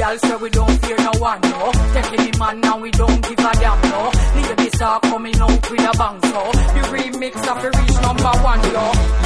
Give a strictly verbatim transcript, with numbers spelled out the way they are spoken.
girl, so we don't fear no one, no. Taking him man now, we don't give a damn, no. Ladies are coming out with a bang, so the remix of the reach number one, yo.